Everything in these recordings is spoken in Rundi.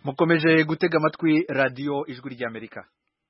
mukomeje gutega amatwi radio ijwi ry'Amerika.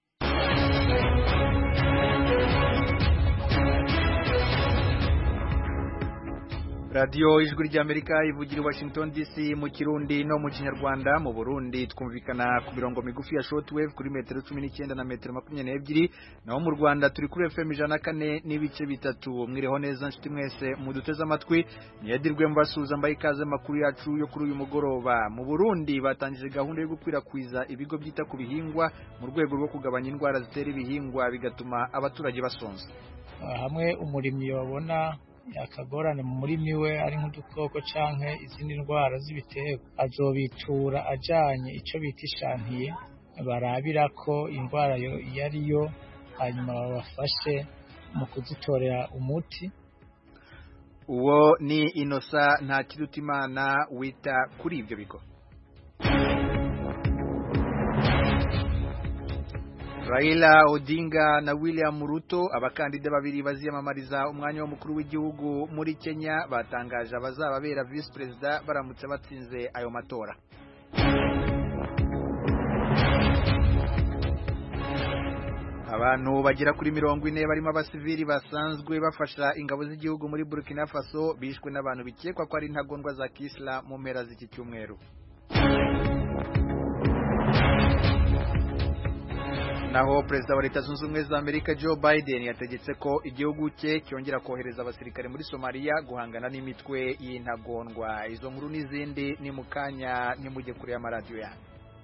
Radio ijwi ry'Amerika ivugira Washington DC mu Kirundi no mu Kinyarwanda. Mu Burundi twumvikana ku mirongo migufi ya shortwave kuri metero 19 na metero 22, naho mu Rwanda turi kuri FM 104 n'ibice bitatu. Mwireho neza nshuti mwese muduteze amatwi, niyadirwe mbasuza mbaye ikaze makuru yacu yo kuri uyu mugoroba. Mu Burundi batangije gahunda yo gukwirakwiza ibigo byita ku bihingwa mu rwego rwo kugabanya indwara zitera ibihingwa bigatuma abaturage basonza. Hamwe umurimyi babona yakagorane mu murimi we ari nk'udukoko canke izindi ndwara z'ibiterwa azobitura ajanye ico bita ishantiye barabira ko indwara yariyo hanyuma babafashe mu kuzitorera umuti. Uwo ni Inosa Ntakirutimana wita kuri ibyo bigo. Raila Odinga na William Ruto abakandida babiri baziyamamariza umwanya w'umukuru w'igihugu muri Kenya batangaje abazababera vice president baramutse batsinze ayo matora. Abantu bagera kuri 40 barimo abasivili basanzwe bafasha ingabo z'igihugu muri Burkina Faso bishwe n'abantu bikekwa ko ari intagondwa za Kisla mu mpera z'iki cyumweru. Naho Perezida wa Leta Zunze Ubumwe za Amerika Joe Biden yategetse ko igihugu cye cyongera kohereza abasirikare muri Somalia guhangana n'imitwe y'intagondwa. Izo nkuru n'izindi ni mukanya nimujye kuri ya radio yanyu.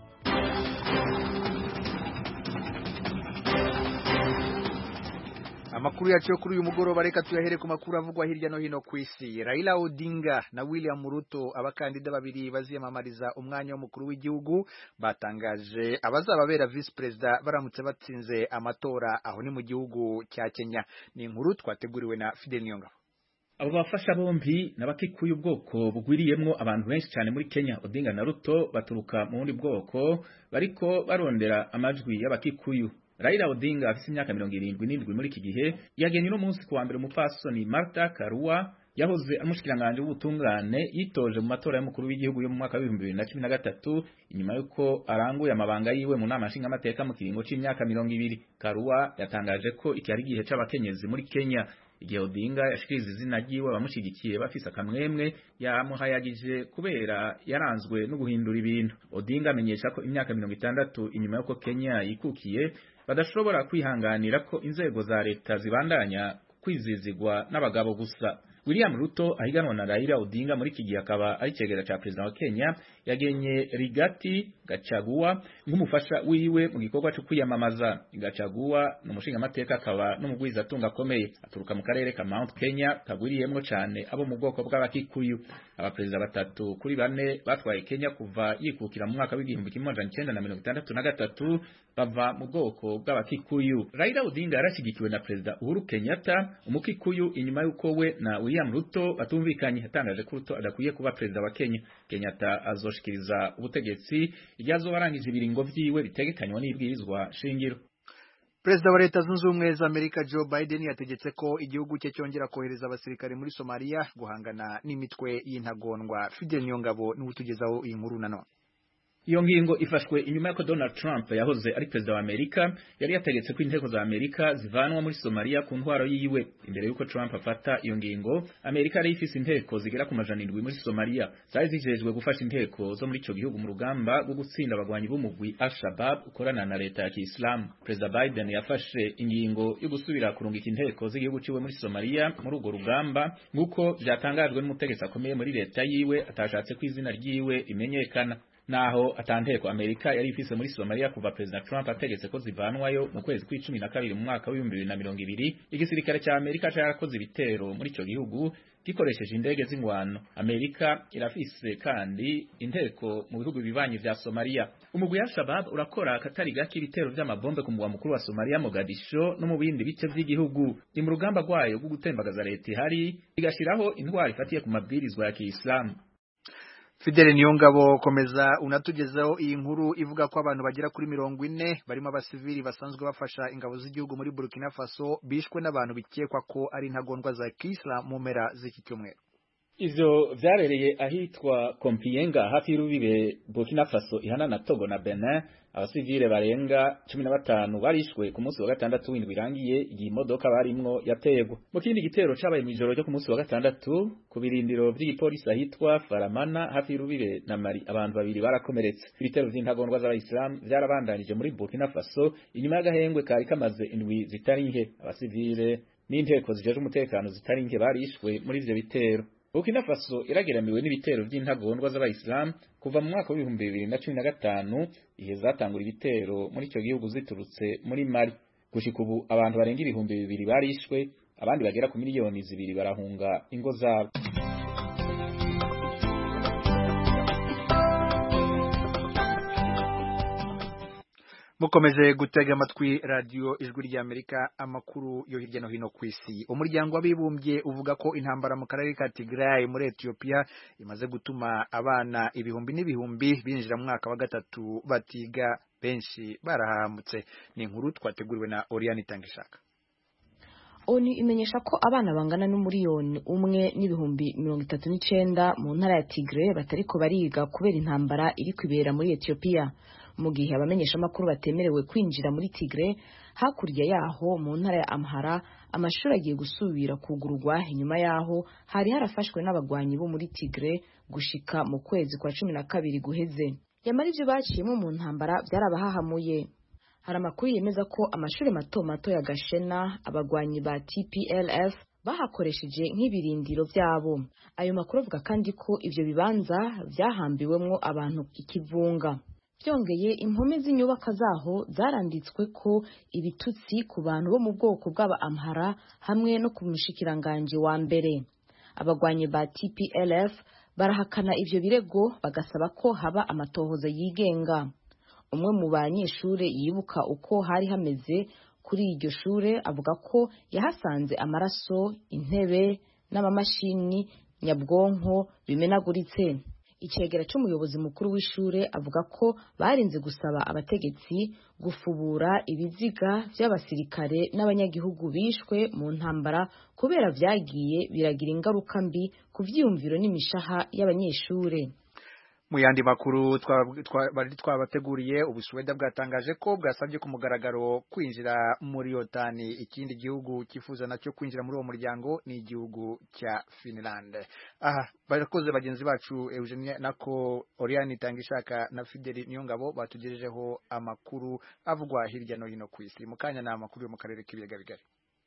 Amakuru yacu kuri uyu mugoroba reka tuyahere ku makuru avugwa hirya no hino ku isi. Raila Odinga na William Ruto abakandida babiri baziyamamariza umwanya w'umukuru w'igihugu batangaje abazababera vice president baramutse batsinze amatora aho ni mu gihugu cya Kenya. Ni inkuru twateguriwe na Fidel Nyongabo. Abo bafasha bombi nabakikuye ubwoko bugwiriyemwo abantu benshi cyane muri Kenya. Odinga na Ruto baturuka mu bundi bwoko bariko barondera amajwi y'abakikuyu. Raila Odinga afise imyaka 77 muri iki gihe yagenye no munsi kuwa mbere umupfasoni Martha Karua yahoze amushikiranganje w'ubutungane yitoje mu matora y'umukuru w'igihugu yo mu mwaka wa 2013 inyuma yuko aranguye amabanga yiwe mu nama nshinga amateka mu kiringo c'imyaka 20. Karua yatangaje ko iki ari gihe c'abakenyezi muri Kenya. Igihe Odinga yashikiriza izina ryiwe bamushigikiye bafise akamwemwe yamuhayagije kubera yaranzwe no guhindura ibintu. Odinga amenyesha ko imyaka 60 inyuma yuko Kenya yikukiye badashobora kwihanganira ko inzego za leta zibandanya kwizizigwa n'abagabo gusa. William Ruto ahiganwa na Raila Odinga muri iki gihe akaba ari cegera ca president wa Kenya yagenye Rigathi Gachagua nk'umufasha wiwe mu gikorwa cyo kwiyamamaza. Gachagua n'umushinga amateka akaba n'umugwiza atunga akomeye aturuka mu karere ka Mount Kenya kagwiriyemwo cyane abo mu bwoko bw'abakikuyu. Abaperezida batatu kuri bane batwaye Kenya kuva yikukira mu mwaka w'igihumbi 1963 bava mu bwoko bw'abakikuyu. Raila Odinga yarashigikiwe na Perezida Uhuru Kenyatta umukikuyu inyuma yuko we na William Ruto batumvikanye. Yatangaje ko Ruto adakwiye kuba perezida wa Kenya. Kenyatta azoshikiriza ubutegetsi iryazo barangije ibiringo vyiwe bitegekanywa n'ibwirizwa shingiro. Perezida wa Leta Zunze Ubumwe za Amerika Joe Biden yategetse ko igihugu cye cyongera kohereza abasirikare muri Somalia guhangana n'imitwe y'intagondwa. Fidel Nyongabo ni utugezaho iyi nkuru nanone. Iyo ngingo ifashwe inyuma y'uko Donald Trump yahoze ari perezida wa Amerika yari yategetse ko inteko za Amerika zivanwa muri Somalia ku ntwaro yiwe. Imbere y'uko Trump afata iyo ngingo, Amerika yari ifise inteko zigera ku majana 7 muri Somalia zari zijejwe gufasha inteko zo muri ico gihugu mu rugamba rwo gutsinda abagwanyi b'umugwi Al-Shabaab ukorana na leta ya Kiislamu. Perezida Biden yafashe ingingo yo gusubira kurungika inteko z'igihugu ciwe muri Somalia muri urwo rugamba nguko byatangajwe n'umutegetsi akomeye muri leta yiwe atashatse ko izina ryiwe imenyekana. Naho atanteko Amerika yari ifise muri Somalia kuva President Trump ategetse ko zivanwayo mu kwezi kwa12 mu mwaka wa 2020, igisirikare cya Amerika cyarakoze ibitero muri ico gihugu gikoresheje indege z'ingwano. Amerika irafise kandi inteko mu bihugu bibanyi vya Somalia. Umugwi wa Al-Shabaab urakora katari gake ibitero vy'amabombe ku mugwa mukuru wa Somalia Mogadisho no mu bindi bice vy'igihugu. Ni mu rugamba rwayo rwo gutembagaza leta ihari igashiraho intwari ifatiye ku mabwirizwa ya Kiislamu. Fidel Nyongabo komeza unatugezaho iyi nkuru ivuga ko abantu bagera kuri 40 barimo abasivili basanzwe bafasha ingabo z'igihugu muri Burkina Faso bishwe n'abantu bikekwa ko ari intagondwa za Kisla mu mpera z'iki cyumweru. Ivyo vyarereye ahitwa Kompienga hafi y'urubibe Burkina Faso ihana na Togo na Benin. Abasivile barenga 15 barishwe ku munsi wa gatandatu w'indwi irangiye igihe imodoka barimwo yategwa. Mu kindi gitero cabaye mw'ijoro ryo ku munsi wa gatandatu ku birindiro vy'igipolisi ahitwa Faramana hafi y'urubibe na Mali, abantu babiri barakomeretse. Ibitero vy'intagondwa z'abayisilamu vyarabandanije muri Burkina Faso inyuma y'agahengwe kari kamaze indwi zitari nke. Abasivile n'inteko zijeje umutekano zitari nke barishwe muri ivyo bitero. Burkina Faso irageramiwe n'ibitero by'intagondwa z'abayisilamu kuva mu mwaka wa 2015 ihe zatangura ibitero muri ico gihugu ziturutse muri Mali. Gushika ubu abantu barenga 200,000 barishwe, abandi bagera ku miliyoni 2 barahunga ingo zabo. Mukomeje gutega amatwi radio Ijwi ry'Amerika, amakuru yo hirya no hino kw'isi. Umuryango w'abibumbye uvuga ko intambara mu karere ka Tigray muri Ethiopia imaze gutuma abana ibihumbi n'ibihumbi binjira mu mwaka wa gatatu batiga, benshi barahamutse. Ni inkuru twateguriwe na Oriane Itangishaka. ONU imenyesha ko abana bangana n'umuriyoni umwe n'ibihumbi 39 mu ntara ya Tigray batariko bariga kubera intambara iri kwibera muri Ethiopia. Mu gihe abamenyesha makuru batemerewe kwinjira muri Tigray, hakurya yaho mu ntara ya Amhara amashuri agiye gusubira kugururwa inyuma yaho hari harafashwe n'abagwanyi bo muri Tigray gushika mu kwezi kwa 12 guheze. Yamara ivyo baciyemo mu ntambara byarabahahamuye. Hari amakuru yemeza ko amashuri mato mato ya Gashena abagwanyi ba TPLF bahakoresheje nk'ibirindiro vyabo. Ayo makuru avuga kandi ko ivyo bibanza vyahambiwemwo abantu ikivunga. Byongeye impome z'inyubaka zaho zaranditswe ko ibitutsi ku bantu bo mu bwoko bw'aba Amhara hamwe no ku mushikiranganje wa mbere. Abagwanyi ba TPLF barahakana ivyo birego bagasaba ko haba amatohoza yigenga. Umwe mu banyeshure yibuka uko hari hameze kuri iryo shure avuga ko yahasanze amaraso, intebe n'amamashini nyabwonko bimenaguritse. Icegera c'umuyobozi mukuru w'ishure avuga ko barinze gusaba abategetsi gufubura ibiziga vy'abasirikare n'abanyagihugu bishwe mu ntambara kubera vyagiye biragira ingaruka mbi ku vyiyumviro n'imishaha y'abanyeshure. Mu yandi makuru twabateguriye, Ubusuweda bwatangaje ko bwasabye ku mugaragaro kwinjira muri OTAN. Ikindi gihugu kifuza nacyo kwinjira muri uwo muryango ni igihugu cya Finland. Barakoze bagenzi bacu Eugenie nako Oriane Itangishaka na Fideli Niyongabo batugejejeho amakuru avugwa hirya no hino ku isi. Mukanya na amakuru yo mu karere k'ibiyaga bigari.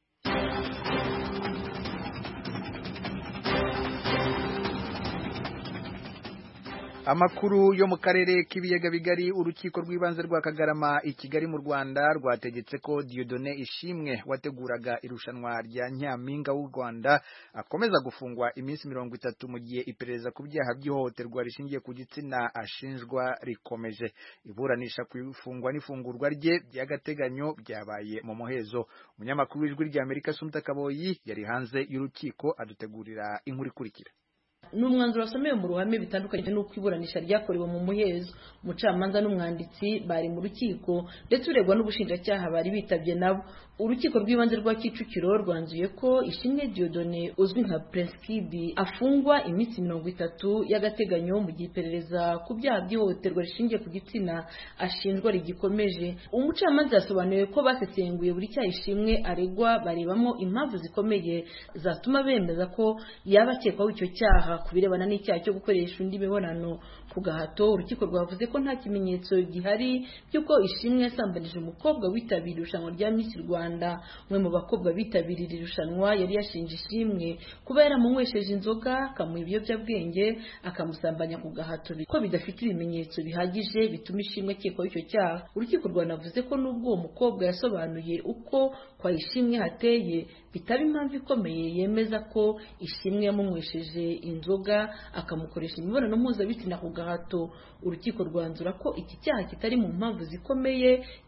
Amakuru yo mu karere k'ibiyaga bigari, urukiko rw'ibanze rwa Kagarama i Kigali mu Rwanda rwategetse ko Dieudonné Ishimwe wateguraga irushanwa rya Nyampinga w'u Rwanda akomeza gufungwa iminsi 30 mu gihe iperereza ku byaha by'ihohoterwa rishingiye ku gitsina ashinjwa rikomeje. Iburanisha kwifungwa n'ifungurwa rye by'agateganyo byabaye mu muhezo. Umunyamakuru w'Ijwi ry'Amerika Sumta Kaboyi yari hanze y'urukiko adutegurira inkuru ikurikira. N'umwanzuro wasomewe mu ruhame bitandukanye n'uko iburanisha ryakorewe mu muhezo. Umucamanza n'umwanditsi bari mu rukiko ndetse uregwa n'ubushinjacyaha bari bitabye nabo. Urukiko rw'ibanze rwa Kicukiro rwanzuye ko Ishimwe Dieudonné uzwi nka Prince Kid afungwa iminsi 30 y'agateganyo mu gihe iperereza ku byaha by'ihohoterwa rishingiye ku gitsina ashinjwa rigikomeje. Umucamanza yasobanuye ko basesenguye buri cyaha Ishimwe aregwa barebamo impamvu zikomeye zatuma bemeza ko yaba akekwaho icyo cyaha. Kubirebana n'icyaha cyo gukoresha undi mibonano ku gahato, urukiko rwavuze ko nta kimenyetso gihari cy'uko Ishimwe yasambanije umukobwa witabiriye irushanwa rya Miss Rwanda. Umwe mu bakobwa bitabiriye irushanwa yari yashinje Ishimwe kuba yaramunywesheje inzoga, akamuha ibiyobyabwenge, akamusambanya ku gahato, ko bidafite ibimenyetso bihagije bituma Ishimwe akekwaho icyo cyaha. Urukiko rwanavuze ko nubwo uwo mukobwa yasobanuye uko kwa Ishimwe hateye, bitaba impamvu ikomeye yemeza ko Ishimwe yamunywesheje inzoga akamukoresha imibonano mpuzabitsina ku gahato. Urukiko rwanzura ko iki cyaha kitari mu mpamvu zikomeye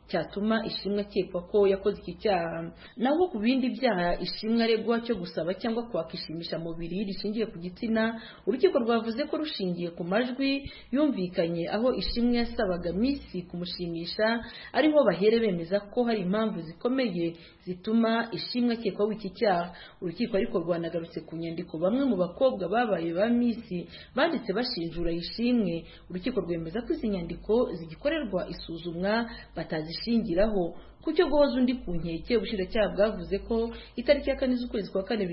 cyatuma Ishimwe akekwa ko yakoze iki cyaha. Naho ku bindi byaha Ishimwe aregwa cyo gusaba cyangwa kwakishimisha mubiri rishingiye ku gitsina, urukiko rwavuze ko rushingiye ku majwi yumvikanye aho Ishimwe yasabaga Miss kumushimisha, ariho bahere bemeza ko hari impamvu zikomeye zituma Ishimwe akekwaho iki cyaha. Urukiko ariko rwanagarutse ku nyandiko bamwe mu bakobwa babaye ba Miss banditse bashinjura Ishimwe. Urukiko rwemeza ko izi nyandiko zigikorerwa isuzumwa batazishingiraho. Ku cyo guhoza undi ku nkeke, ubushinjacyaha bwavuze ko itariki ya 4 z'ukwezi kwa 4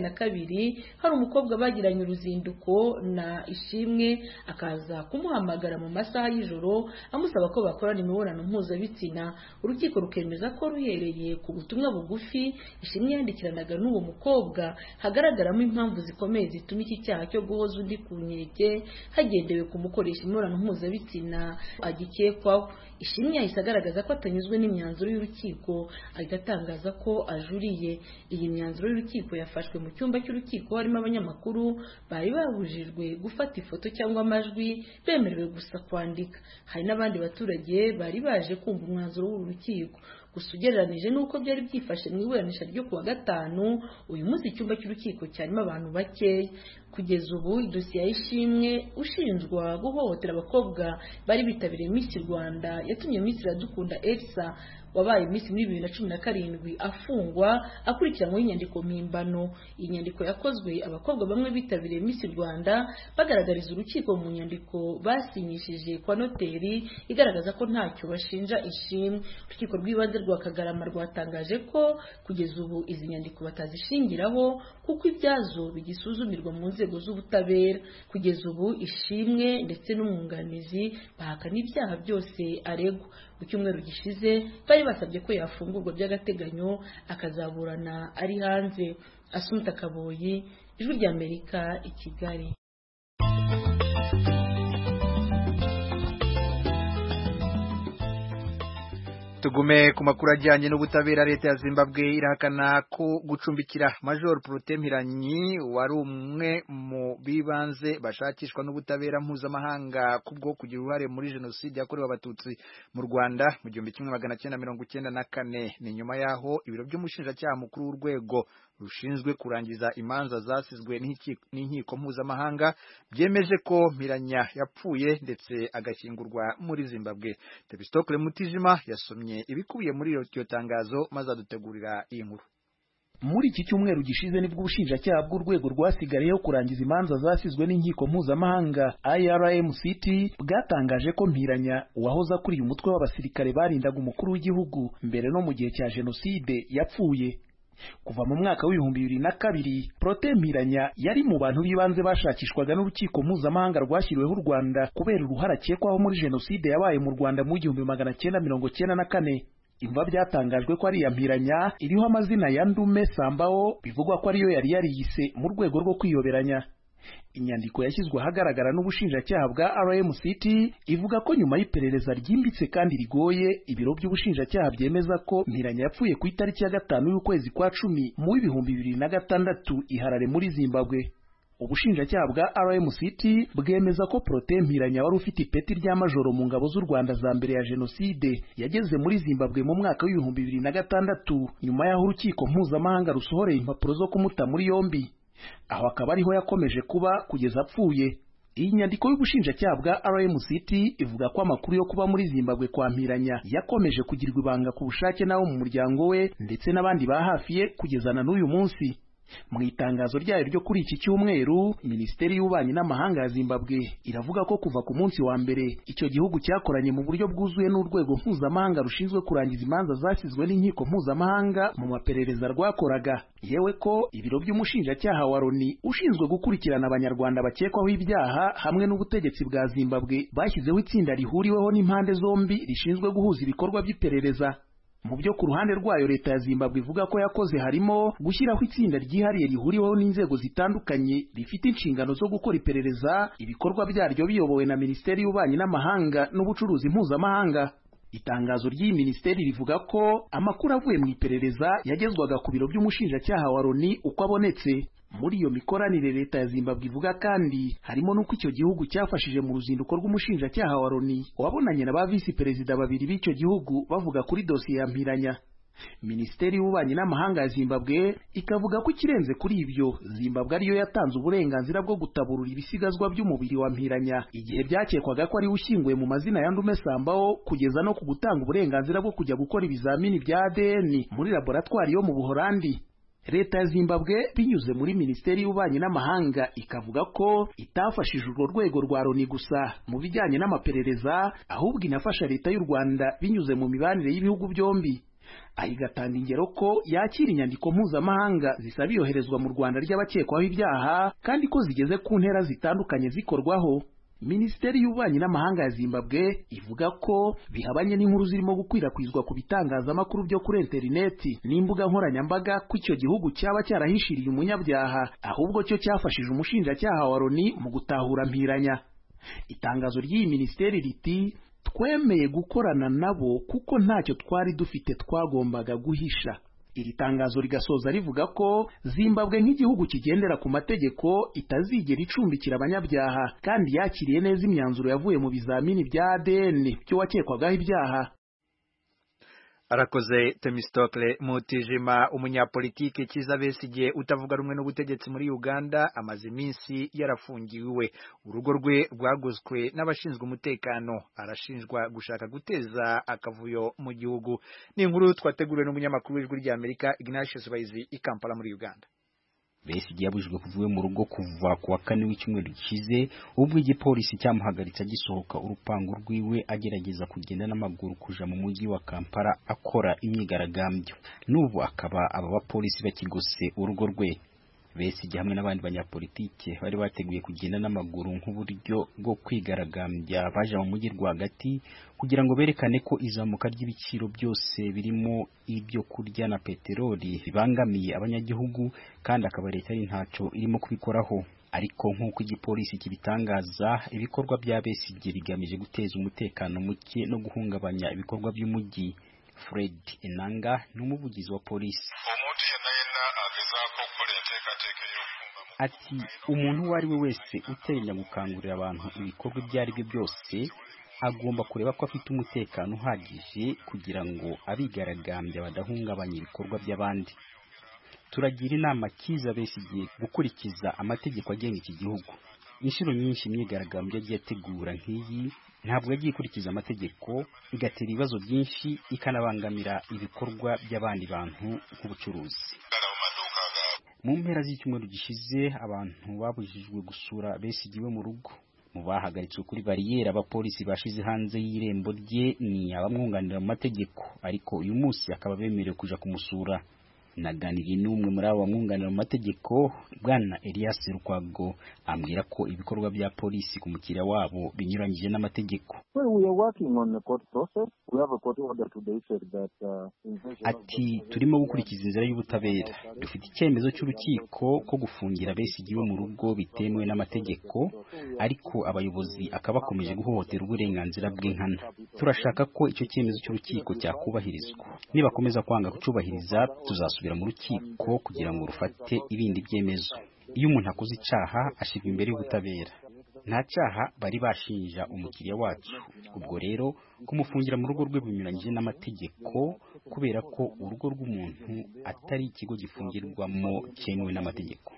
2022 hari umukobwa bagiranye uruzinduko na Ishimwe akaza kumuhamagara mu masaha y'ijoro amusaba ko bakorana imibonano mpuzabitsina. Urukiko rukemeza ko ruhereye ku butumwa bugufi Ishimwe yandikiranaga n'uwo mukobwa hagaragaramo impamvu zikomeye zituma iki cyaha cyo guhoza undi ku nkeke hagendewe kumukoresha imibonano mpuzabitsina agikekwaho. Ishimwe yahise agaragaza ko atanyuzwe n'imyanzuro y'urukiko, ahita atangaza ko ajuriye. Iyi myanzuro y'urukiko yafashwe mu cyumba cy'urukiko harimo abanyamakuru bari babujijwe gufata ifoto cyangwa amajwi, bemerewe gusa kwandika. Hari n'abandi baturage bari baje kumva umwanzuro w'uru rukiko. Gusa ugereranije n'uko byari byifashe mu iburanisha ryo kuwa gatanu, uyu munsi icyumba cy'urukiko cyarimo abantu bakeya. Kugeza ubu idosiye ya Ishimwe ushinjwa guhohotera abakobwa bari bitabiriye Miss Rwanda yatumye Miss Iradukunda Elsa wabaye Miss muri 2017 afungwa akurikiranyweho inyandiko mpimbano. Iyi nyandiko yakozwe abakobwa bamwe bitabiriye Miss Rwanda bagaragariza urukiko mu nyandiko basinyishije kwa noteri igaragaza ko ntacyo bashinja Ishimwe. Urukiko rw'ibanze rwa Kagarama rwatangaje ko kugeza ubu izi nyandiko batazishingiraho kuko ibyazo bigisuzumirwa mu nzego z'ubutabera. Kugeza ubu Ishimwe ndetse n'umwunganizi bahakana ibyaha byose aregwa. Mu cyumweru gishize bari basabye ko yafungurwa by'agateganyo akazaburana ari hanze. Asumta Kaboyi, Ijwi ry'Amerika, i Kigali. Tugume ku makuru ajyanye n'ubutabera. Leta ya Zimbabwe irahakana ko gucumbikira Major Protais Mpiranya wari umwe mu bibanze bashakishwa n'ubutabera mpuzamahanga kubwo kugira uruhare muri jenoside yakorewe abatutsi mu Rwanda mu 1994. Ni nyuma yaho ibiro by'umushinjacyaha mukuru w'urwego rushinzwe kurangiza imanza zasizwe n'inkiko mpuzamahanga byemeje ko Mpiranya yapfuye ndetse agashyingurwa muri Zimbabwe. Tebistokle Mutijima yasomye ibikubiye muri iryo tangazo maze adutegurira iyi nkuru. Muri iki cyumweru gishize nibwo ubushinjacyaha bw'urwego rwasigariyeho kurangiza imanza zasizwe n'inkiko mpuzamahanga IRMCT bwatangaje ko Mpiranya wahoze akuriye umutwe w'abasirikare barindaga umukuru w'igihugu mbere no mu gihe cya jenoside yapfuye. Kuva mu mwaka w'2002 Protais Mpiranya yari mu bantu bibanze bashakishwaga n'urukiko mpuzamahanga rwashyiriweho u Rwanda kubera uruhare akekwaho muri jenoside yabaye mu Rwanda mu 1994. Imva byatangajwe ko ari ya Mpiranya iriho amazina ya Ndume Sambao bivugwa ko ariyo yari yariyise mu rwego rwo kwiyoberanya. Inyandiko yashyizwe ahagaragara n'ubushinjacyaha bwa RMCT ivuga ko nyuma y'iperereza ryimbitse kandi rigoye ibiro by'ubushinjacyaha byemeza ko Mpiranya yapfuye ku itariki ya 5 y'ukwezi kwa 10 mu 2026 i Harare muri Zimbabwe. Ubushinjacyaha bwa RMCT bwemeza ko Protais Mpiranya wari ufite ipeti rya majoro mu ngabo z'u Rwanda za mbere ya jenoside yageze muri Zimbabwe mu mwaka w'2026 nyuma y'aho urukiko mpuzamahanga rusohoreye impapuro zo kumuta muri yombi. Aho akaba ariho yakomeje kuba kugeza apfuye. Iyi nyandiko y'ubushinjacyaha bwa RMCT ivuga ko amakuru yo kuba muri Zimbabwe kwa Mpiranya yakomeje kugirwa ibanga ku bushake nawo mu muryango we ndetse n'abandi ba hafi ye kugezana n'uyu munsi. Mu itangazo ryayo ryo kuri iki cyumweru, Minisiteri y'Ububanyi n'Amahanga ya Zimbabwe iravuga ko kuva ku munsi wa mbere icyo gihugu cyakoranye mu buryo bwuzuye n'urwego mpuzamahanga rushinzwe kurangiza imanza zasizwe n'inkiko mpuzamahanga mu maperereza rwakoraga, yewe ko ibiro by'umushinjacyaha wa Loni ushinzwe gukurikirana abanyarwanda bakekwaho ibyaha hamwe n'ubutegetsi bwa Zimbabwe bashyizeho itsinda rihuriweho n'impande zombi rishinzwe guhuza ibikorwa by'iperereza. Mu byo ku ruhande rwayo leta ya Zimbabwe ivuga ko yakoze harimo gushyiraho itsinda ryihariye rihuriweho n'inzego zitandukanye rifite inshingano zo gukora iperereza, ibikorwa byaryo biyobowe na Minisiteri y'Ububanyi n'Amahanga n'Ubucuruzi mpuzamahanga. Itangazo ry'iyi minisiteri rivuga ko amakuru avuye mu iperereza yagezwaga ku biro by'umushinjacyaha wa Loni uko abonetse. Muri iyo mikoranire leta ya Zimbabwe ivuga kandi harimo n'uko icyo gihugu cyafashije mu ruzinduko rw'umushinjacyaha wa Loni wabonanye na ba visi perezida babiri b'icyo gihugu bavuga kuri dosiye ya Mpiranya. Minisiteri y'Ububanyi n'Amahanga ya Zimbabwe ikavuga ko ikirenze kuri ibyo, Zimbabwe ariyo yatanze uburenganzira bwo gutaburura ibisigazwa by'umubiri wa Mpiranya igihe byakekwaga ko ari ushyinguye mu mazina ya Ndume Sambaho, kugeza no ku gutanga uburenganzira bwo kujya gukora ibizamini bya ADN muri laboratwari yo mu Buholandi. Leta ya Zimbabwe binyuze muri Minisiteri y'Ububanyi n'Amahanga ikavuga ko itafashije urwo rwego rwa Loni gusa mu bijyanye n'amaperereza, ahubwo inafasha leta y'u Rwanda binyuze mu mibanire y'ibihugu byombi. Igatanga ingero ko yakira inyandiko mpuzamahanga zisaba iyoherezwa mu Rwanda ry'abakekwaho ibyaha kandi ko zigeze ku ntera zitandukanye zikorwaho. Minisiteri y'Ububanyi n'Amahanga ya Zimbabwe ivuga ko bihabanye n'inkuru zirimo gukwirakwizwa ku bitangazamakuru byo kuri interineti n'imbuga nkoranyambaga ko icyo gihugu cyaba cyarahishiriye umunyabyaha, ahubwo cyo cyafashije umushinjacyaha wa Loni mu gutahura Mpiranya. Itangazo ry'iyi minisiteri riti twemeye gukorana nabo kuko ntacyo twari dufite twagombaga guhisha. Iri tangazo rigasoza rivuga ko Zimbabwe nk'igihugu kigendera ku mategeko itazigera icumbikira abanyabyaha kandi yakiriye neza imyanzuro yavuye mu bizamini bya ADN byo wakekwagaho ibyaha. Arakoze Temistokle Mutijima. Umunyapolitike Kizza Besigye utavuga rumwe n'ubutegetsi muri Uganda amaze iminsi yarafungiwe. Urugo rwe rwaguzwe n'abashinzwe umutekano. Arashinjwa gushaka guteza akavuyo mu gihugu. Ni inkuru twateguriwe n'umunyamakuru w'Ijwi ry'Amerika Ignatius Bahizi i Kampala muri Uganda. Besigye yabujijwe kuvuye mu rugo kuva ku wa kane w'icyumweru gishize, ubwo igipolisi cyamuhagaritse agisohoka urupangu rwiwe agerageza kugenda n'amaguru kuja mu mujyi wa Kampala akora imyigaragambyo. N'ubu akaba aba bapolisi bakigose urugo rwe. Besigye hamwe n'abandi banyapolitike bari bateguye kugenda n'amaguru nk'uburyo bwo kwigaragambya baja mu mujyi rwagati kugira ngo berekane ko izamuka ry'ibiciro byose birimo ibyo kurya na peteroli bibangamiye abanyagihugu, kandi akaba leta ari ntaco irimo kubikoraho. Ariko nk'uko igipolisi kibitangaza, ibikorwa bya Besigye bigamije guteza umutekano muke no guhungabanya ibikorwa by'umujyi. Fred Enanga n'umuvugizi wa polisi ati umuntu uwo ari we wese uteganya gukangurira abantu ibikorwa ibyo ari byo byose agomba kureba ko afite umutekano uhagije kugira ngo abigaragambya badahungabanya ibikorwa by'abandi. Turagira inama Kizza Besigye gukurikiza amategeko agenga iki gihugu. Inshuro nyinshi imyigaragambyo yagiye ategura nk'iyi ntabwo yagiye ikurikiza amategeko, igatera ibibazo byinshi ikanabangamira ibikorwa by'abandi bantu nk'ubucuruzi. Mu mpera z'icyumweru gishize abantu babujijwe gusura Besigye mu rugo. Mu bahagaritswe kuri bariyeri abapolisi bashize hanze y'irembo rye ni abamwunganira mu mategeko, ariko uyu munsi akaba bemerewe kuja kumusura. Naganiriye n'umwe muri abo bamwunganira mu mategeko, Bwana Elias Rukwago, ambwira ko ibikorwa bya polisi ku mukiriya wabo binyuranyije n'amategeko. Ati turimo gukurikiza inzira y'ubutabera. Dufite icyemezo cy'urukiko ko gufungira Besigye mu rugo bitemewe n'amategeko, ariko abayobozi akaba bakomeje guhohotera uburenganzira bwe nkana. Turashaka ko icyo cyemezo cy'urukiko cyakubahirizwa. Nibakomeza kwanga kucubahiriza tuzasubira mu rukiko kugira ngo rufate ibindi byemezo. Iyo umuntu akoze icyaha ashirwa imbere y'ubutabera. Nta cyaha bari bashinja umukiriya wacu. Ubwo rero kumufungira mu rugo rwe binyuranyije n'amategeko kubera ko urugo rw'umuntu atari ikigo gifungirwamo cyemewe n'amategeko.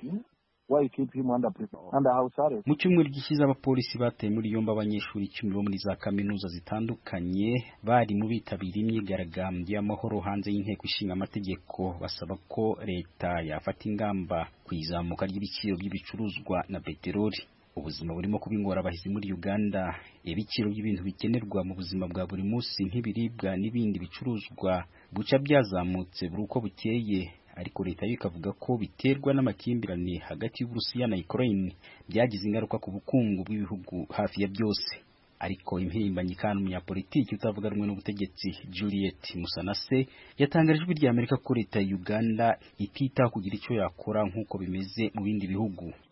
Mu cyumweru gishize abapolisi bateye muri yombi abanyeshuri 10 bo muri za kaminuza zitandukanye bari mu bitabiriye imyigaragambyo y'amahoro hanze y'inteko ishinga amategeko basaba ko leta yafata ingamba ku izamuka ry'ibiciro by'ibicuruzwa na peteroli. Ubuzima burimo kuba ingorabahizi muri Uganda. Ibiciro by'ibintu bikenerwa mu buzima bwa buri munsi nk'ibiribwa n'ibindi bicuruzwa buca byazamutse buri uko bukeye, ariko leta ikavuga ko biterwa n'amakimbirane hagati y'Uburusiya na Ukraine byagize ingaruka ku bukungu bw'ibihugu hafi ya byose. Ariko impirimbanyi kandi umunyapolitiki utavuga rumwe n'ubutegetsi Juliet Musanase yatangaje Ijwi ry'Amerika ko leta ya Uganda itita kugira icyo yakora nk'uko bimeze mu bindi bihugu.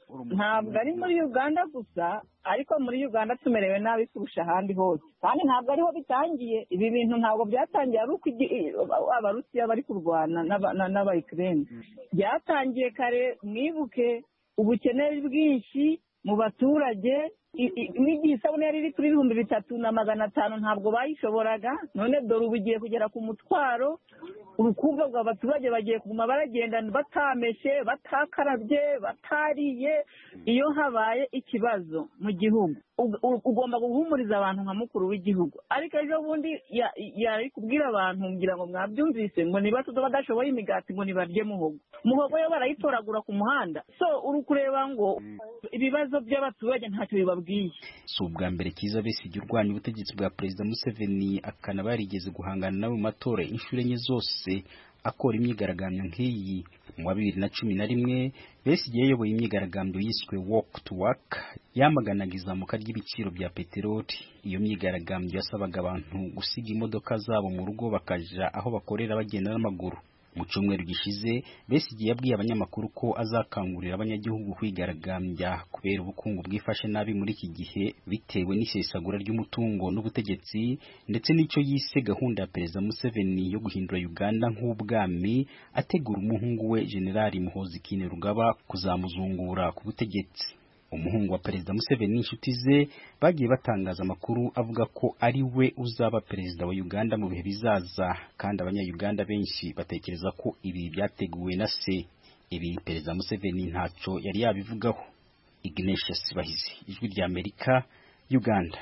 ntabwo ari muri Uganda gusa ariko muri Uganda tumerewe nabi kurusha ahandi hose kandi ntabwo ariho bitangiye ibi bintu ntabwo byatangiye ari uko abarusiya bari kurwana n'abayikirene byatangiye kare mwibuke ubukene bwinshi mu baturage n'igihe isabune yari iri kuri 3,500 ntabwo bayishoboraga none dore ubu igiye kugera ku mutwaro urukumva rw'abaturage bagiye kuguma baragenda batameshe batakarabye batariye iyo habaye ikibazo mu gihugu ugomba guhumuriza abantu nka mukuru w'igihugu ariko ejo bundi yari kubwira abantu ngira ngo mwabyumvise ngo niba badashoboye imigati ngo nibarye muhogo yo barayitoragura ku muhanda so uri kureba ngo ibibazo by'abaturage ntacyo bibabwiye si ubwa mbere Kizza Besigye urwanya ubutegetsi bwa Perezida Museveni akanaba yarigeze guhangana nawe mu matora inshuro enye zose akora imyigaragambyo nk'iyi mu wa 2011 Besigye yayoboye imyigaragambyo yiswe Walk to Work yamaganaga izamuka ry'ibiciro bya peteroli iyo myigaragambyo yasabaga abantu gusiga imodoka zabo mu rugo bakaja aho bakorera bagenda n'amaguru mu cyumweru gishize Besigye yabwiye abanyamakuru ko azakangurira abanyagihugu kwigaragambya kubera ubukungu bwifashe nabi muri iki gihe bitewe n'isesagura ry'umutungo n'ubutegetsi ndetse n'icyo yise gahunda ya Perezida Museveni yo guhindura Uganda nk'ubwami ategura umuhungu we Generali Muhoozi Kainerugaba kuzamuzungura ku butegetsi umuhungu wa Perezida Museveni n'inshuti ze bagiye batangaza amakuru avuga ko ari we uzaba perezida wa Uganda mu bihe bizaza kandi abanya-Uganda benshi batekereza ko ibi byateguwe na se ibi Perezida Museveni ntacyo yari yabivugaho Ignatius Bahizi Ijwi rya Amerika Uganda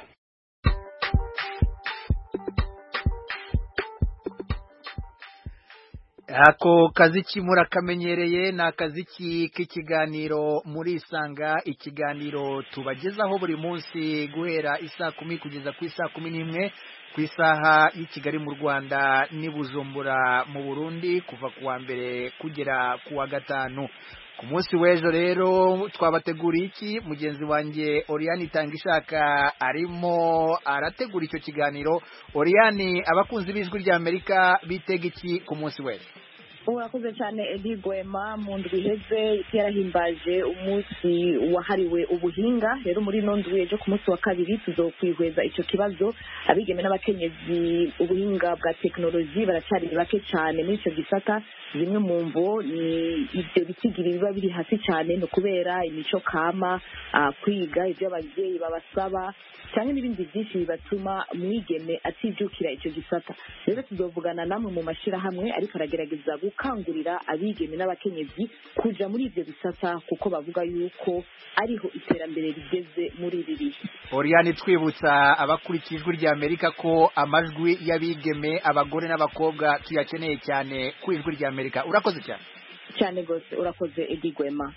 Ako kaziki murakamenyereye na kaziki k'ikiganiro muri Isanga ikiganiro tubagezaho buri munsi guhera isa 10 kugeza ku isa 11 ku isaha y'Kigali mu Rwanda ni Bujumbura mu Burundi kuva kuwa mbere kugera kuwa gatanu ku munsi w'ejo rero twabateguriye iki mugenzi wanjye Oriane Tangishaka arimo arategura icyo kiganiro Oriane abakunzi b'Ijwi rya Amerika bitega iki ku munsi w'ejo urakoze cyane Edi Gwema mu ndwi iheze yarahimbaje umunsi wahariwe ubuhinga rero muri nondwi ejo ku munsi wa kabiri tuzokwihweza icyo kibazo abigeme n'abakenyezi ubuhinga bwa teknoloji baracari bake cyane muri icyo gisata zimwe mu mvo ni ibyo bitigiri biba biri hasi cyane no kubera imico kama kwiga ibyo ababyeyi babasaba cyane n'ibindi byinshi bibatuma mwigeme atijukira icyo gisata rero tuzovugana namwe mu mashirahamwe ariko aragerageza gukangurira abigeme n'abakenyezi kuja muri ibyo bisata kuko bavuga yuko ariho iterambere rigeze muri ibi bihe Oriane twibutsa abakurikije Ijwi rya Amerika ko amajwi y'abigeme abagore n'abakobwa tuyakeneye cyane ku Ijwi rya Amerika urakoze cyane gose urakoze Edi Gwema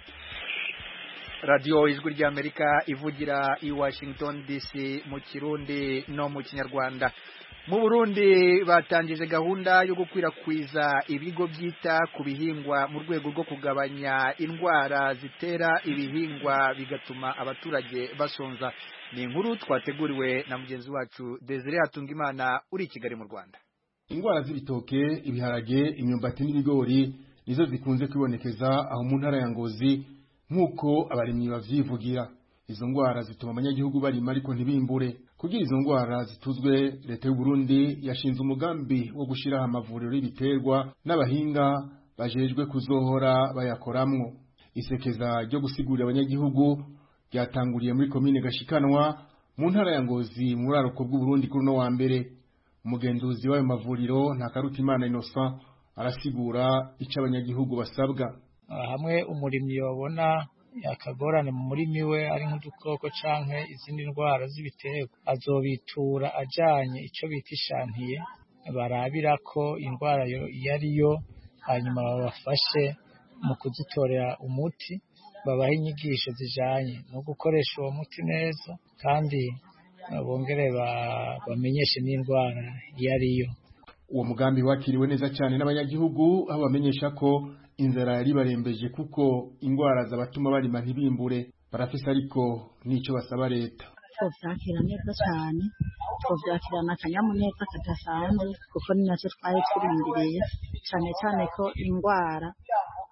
Radio Ijwi rya Amerika ivugira i Washington DC mu Kirundi no mu Kinyarwanda mu Burundi batangije gahunda yo gukwirakwiza ibigo byita ku bihingwa mu rwego rwo kugabanya indwara zitera ibihingwa bigatuma abaturage basonza ni inkuru twateguriwe na mugenzi wacu Desire Hatungimana uri i Kigali mu Rwanda indwara z'ibitoke ibiharage imyumbati n'ibigori nizo zikunze kwibonekeza aho mu ntara ya Ngozi nk'uko abarimyi bavyivugira izo ndwara zituma abanyagihugu barima ariko ntibimbure kugira izo ndwara zituzwe leta y'u Burundi yashinze umugambi wo gushiraho amavuriro y'ibiterwa n'abahinga bajejwe kuzohora bayakoramwo isekeza ryo gusigurira abanyagihugu ryatanguriye muri komine Gashikanwa mu ntara ya Ngozi mu buraruko bw'u Burundi kuri no wa mbere umugenzuzi w'ayo mavuriro Ntakarutimana Innocent arasigura icyo abanyagihugu basabwa hamwe umurimyi yabona yakagorane mu murimi we ari nk'udukoko canke izindi ndwara z'ibiterwa azobitura ajanye ico bita ishantiye barabira ko indwara yariyo hanyuma babafashe mu kuzitorera umuti babaha inyigisho zijanye no gukoresha uwo muti neza kandi bongere bamenyeshe n'indwara yariyo uwo mugambi wakiriwe neza cyane n'abanyagihugu aho bamenyesha ko inzara yari barembeje kuko indwara zabatuma barima ntibimbure barafise ariko nico basaba leta twovyakira neza cyane twovyakirana akanyamuneza kadasanzwe kuko ni nacyo twari turindiriye cyane cyane ko indwara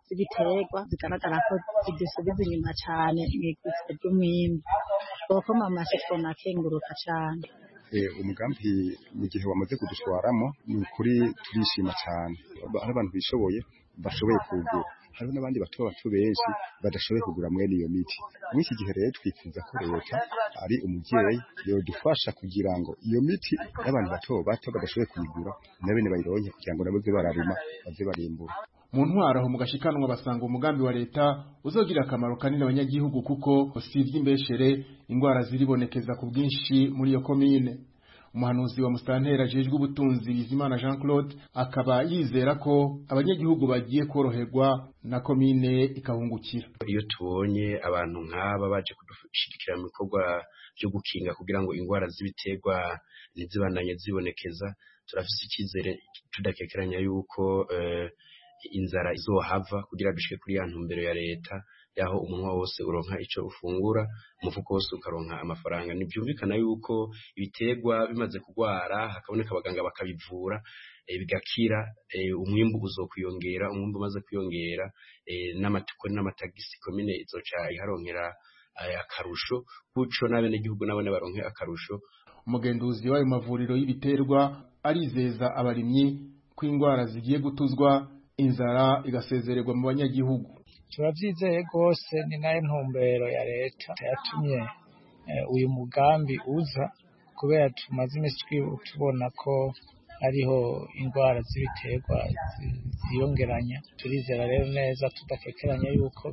z'ibiterwa zigaragara ko zidusubiza inyuma cyane mw'igwiza ry'umwimbu twokoma amashyi twonakenguruka cyane. Umugambi mu gihe wamaze kudushwaramo ni ukuri turishima cyane. Hari abantu bishoboye bashoboye kugura, hari n'abandi bato benshi badashoboye kugura mwene iyo miti. Muri iki gihe rero twifuza ko leta ari umubyeyi yodufasha kugira ngo iyo miti y'abantu bato badashoboye kuyigura nabene bayironke kugira ngo nabo bararima baze barimbura. Mu ntwaro aho mugashikanwa basanga umugambi wa leta uzogira akamaro kanini abanyagihugu kuko usivye imbeshere ingwara ziribonekeza ku bwinshi muri iyo komine. Umuhanuzi wa Mustantera ajejwe ubutunzi Bizimana Jean Claude akaba yizera ko abanyagihugu bagiye koroherwa na komine ikahungukira. Iyo tubonye abantu nk'aba baje kudushigikira mu bikorwa byo gukinga kugira ngo ingwara z'ibiterwa ntizibananye zibonekeza, turafise icyizere tudakekeranya yuko inzara izohava kugira dushike kuri ya ntumbero ya leta yaho umunwa wose uronka ico ufungura, umufuko wose ukaronka amafaranga. Nibyumvikana yuko ibiterwa bimaze kugwara hakaboneka abaganga bakabivura bigakira, umwimbu uzokwiyongera, umwimbu umaze kwiyongera n'amatuko n'amatagisi komine izoca iharonkera akarusho, kuco n'abene gihugu nabone baronke akarusho. Umugenduzi w'ayo mavuriro y'ibiterwa arizeza abarimyi ko ingwara zigiye gutuzwa, inzara igasezererwa mu banyagihugu. Turavyizeye rwose, ni nayo ntumbero ya leta yatumye uyu mugambi uza, kubera tumaze iminsi tubona ko hariho ingwara z'ibiterwa ziyongeranya. Turizera rero neza tudakekeranya yuko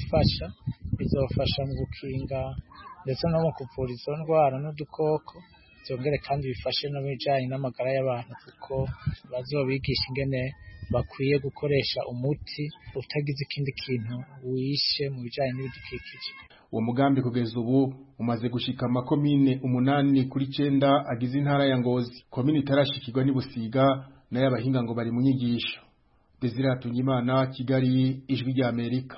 bizofasha mu gukinga ndetse no mu kuvura izo ndwara n'udukoko, byongere kandi bifashe no bijanye n'amagara y'abantu kuko bazobigisha ingene bakwiye gukoresha umuti utagize ikindi kintu wishe mu bijanye n'ibidukikije. Uwo mugambi kugeza ubu umaze gushika amakomine 8 kuri 9 agize intara ya Ngozi. Komine itarashikirwa ni Busiga nayo abahinga ngo bari mu nyigisho. Desire Hatungimana, Kigali, Ijwi rya Amerika.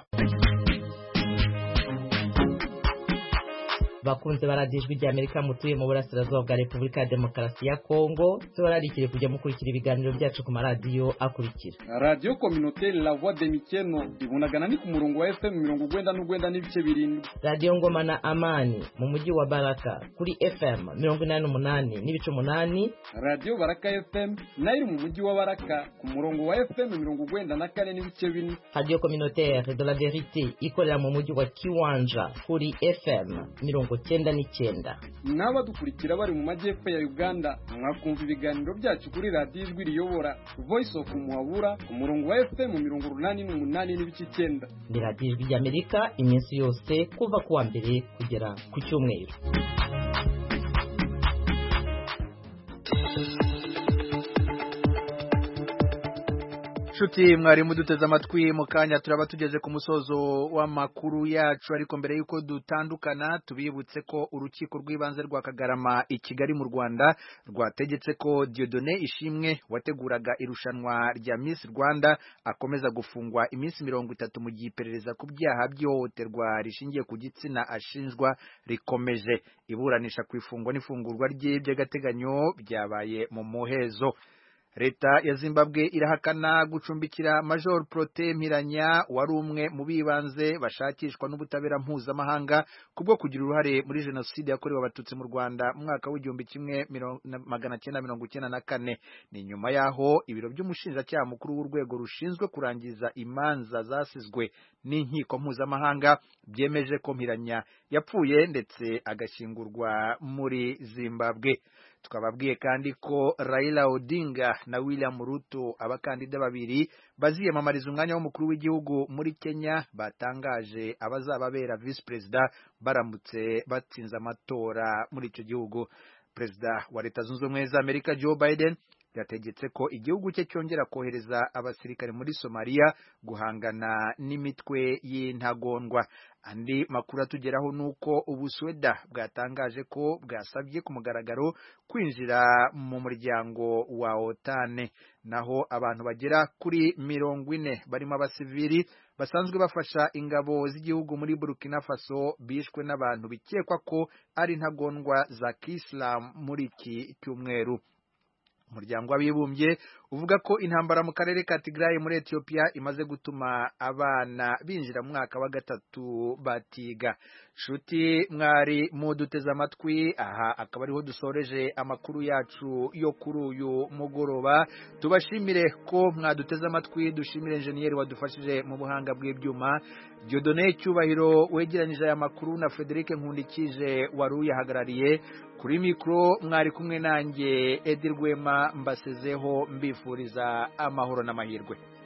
Bakunze baradijwe rya Amerika mutuye mu burasirazuba bwa Repubulika ya Demokarasi ya Kongo, turarikire kujya mukurikira ibiganiro byacu ku maradiyo akurikira. Radio Communautaire La Voix de Mikeno ibunagana ni ku murongo wa FM 99 n'ibice 7. Radio Ngoma na Amani mu mujyi wa Baraka kuri FM 88 n'ibice 8. Radio Baraka FM nayo mu mujyi wa Baraka ku murongo wa FM 94 n'ibice 4. Radio Communautaire de la Vérité ikorera mu mujyi wa Kiwanja kuri FM 99. N'abadukurikira bari mu majyepfo ya Uganda mwakumva ibiganiro byacu kuri radio Ijwi riyobora Voice of Muhabura ku murongo wa FM 88 n'ibice 9. Ni radio Ijwi rya Amerika iminsi yose kuva kuwa mbere kugera ku cyumweru. Shuti mwari muduteze amatwi mu kanya turaba tugeze ku musozo w'amakuru yacu, ariko mbere yuko dutandukana tubibutse ko urukiko rw'ibanze rwa Kagarama i Kigali mu Rwanda rwategetse ko Dieudonné Ishimwe wateguraga irushanwa rya Miss Rwanda akomeza gufungwa iminsi 30 mu gihe iperereza ku byaha by'ihohoterwa rishingiye ku gitsina ashinjwa rikomeje. Iburanisha ku ifungwa n'ifungurwa ry'agateganyo byabaye mu muhezo. Leta ya Zimbabwe irahakana gucumbikira Major Protais Mpiranya wari umwe mu bibanze bashakishwa n'ubutabera mpuzamahanga kubwo kugira uruhare muri jenoside yakorewe abatutsi mu Rwanda mu mwaka w'1994. Ni nyuma yaho ibiro by'umushinjacyaha mukuru w'urwego rushinzwe kurangiza imanza zasizwe n'inkiko mpuzamahanga byemeje ko Mpiranya yapfuye ndetse agashyingurwa muri Zimbabwe. Tukababwiye kandi ko Raila Odinga na William Ruto abakandida babiri baziyamamariza umwanya w'umukuru w'igihugu muri Kenya batangaje abazababera vice president baramutse batsinze amatora muri icyo gihugu. Perezida wa Leta Zunze Ubumwe za Amerika Joe Biden yategetse ko igihugu cye cyongera kohereza abasirikare muri Somalia guhangana n'imitwe y'intagondwa. Andi makuru atugeraho nuko Ubusweda bwatangaje ko bwasabye ku mugaragaro kwinjira mu muryango wa OTAN, naho abantu bagera kuri 40 barimo abasivili basanzwe bafasha ingabo z'igihugu muri Burkina Faso bishwe n'abantu bikekwa ko ari intagondwa za Islam muri iki cyumweru. Umuryango w'abibumbye uvuga ko intambara mu karere ka Tigray muri Ethiopia imaze gutuma abana binjira mu mwaka wa gatatu batiga. Shuti mwari muduteze amatwi, aha akaba ariho dusoreje amakuru yacu yo kuri uyu mugoroba. Tubashimire ko mwaduteze amatwi, dushimire engineer wadufashije mu buhanga bw'ibyuma, Dieudonné Cyubahiro wegeranyije aya makuru na Frederic Nkundikije wari yahagarariye. Kuri mikro mwari kumwe nanjye Edi Rwema, mbasezeho mbifuriza amahoro n'amahirwe.